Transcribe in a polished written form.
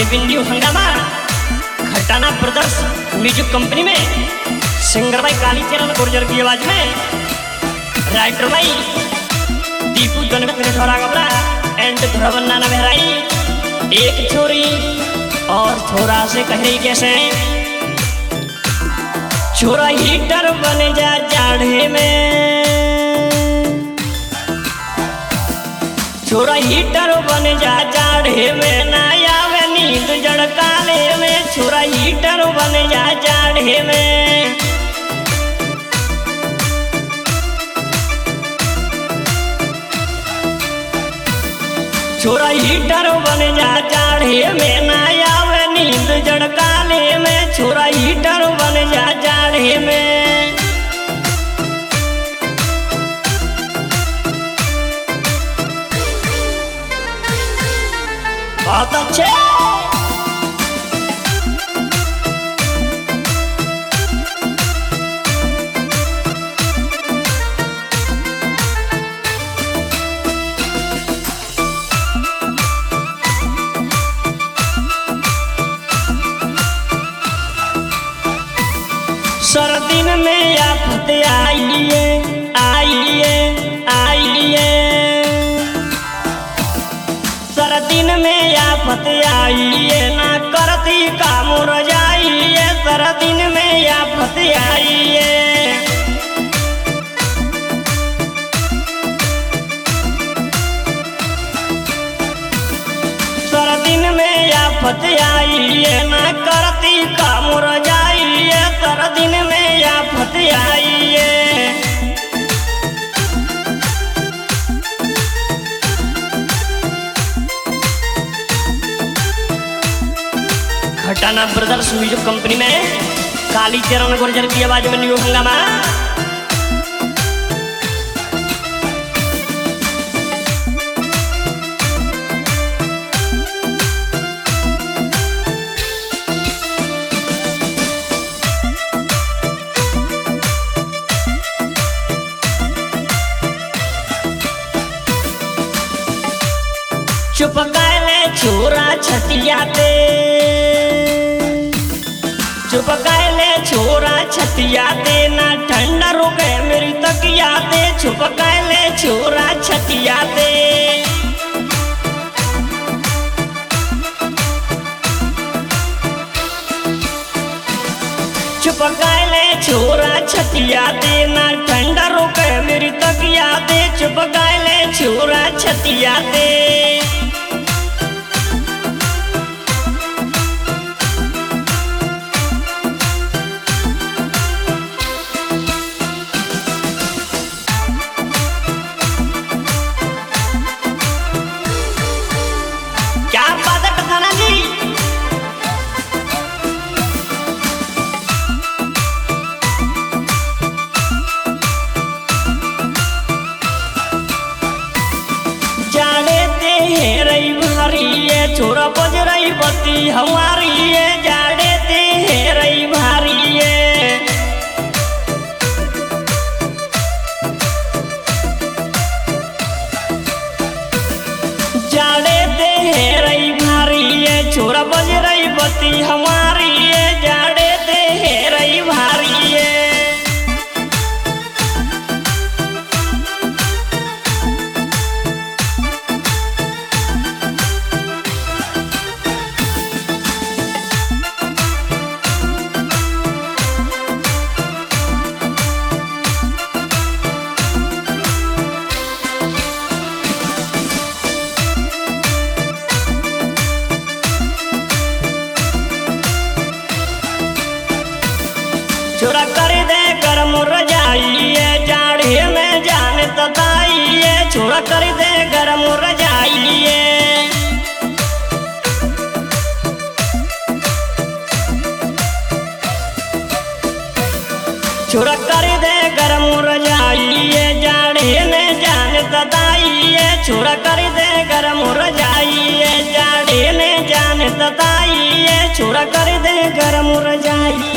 भी new Hungama Ghatana brothers music company में singer भाई कालीचरण गुर्जर की आवाज में राइटर भाई दीपू जनक ठोरा गबरा एंड धुरवन्ना न बहराई। एक छोरी और छोरा से कह रही कैसे छोरा हीटर बन जा जाड़े में, छोरा हीटर बन जा जाड़े में ना आवे नींद जड़काले में, छोरा हीटर बन जा जाड़े में। छोरा हीटर बन जा जाड़े में ना आवे नींद जड़काले में, छोरा हीटर बन जा जाड़े में। बहुत अच्छे सर्दिन में आफत आइए आइए आइए, सर्दिन में आफत आइए ना करती काम रजाइए, सर्दिन में आफत आइए। सर्दिन में आफत आइए ना करती काम रजाइए, सर्दिन में आफत आइए। घटाना ब्रदर्स म्यूजिक कंपनी में कालीचरण गुर्जर की आवाज में न्यू हंगामा। चुप काले छोरा छतियाते, चुप काले छोरा छतियाते ना ठंडा रुके मेरी तकियाते, चुप काले छोरा छतियाते। चुप काले छोरा छतियाते ना ठंडा रुके मेरी तकियाते, चुप काले छोरा छतियाते। छोरा बज रही बत्ती हमारी ये जाड़े ते है रही भारी ये, जाड़े ते है रही भारी ये, छोरा बज रही बत्ती हमारी ये जाड़े ते है रही भारी ये। छोरा कर दे गरम रजाइए जाड़े में जान तताइए, छोरा कर दे गरम रजाइए। छोरा कर दे गरम रजाइए जाड़े में जान तताइए, छोरा कर दे गरम रजाइए जाड़े में जान तताइए, छोरा कर दे गरम रजाइए।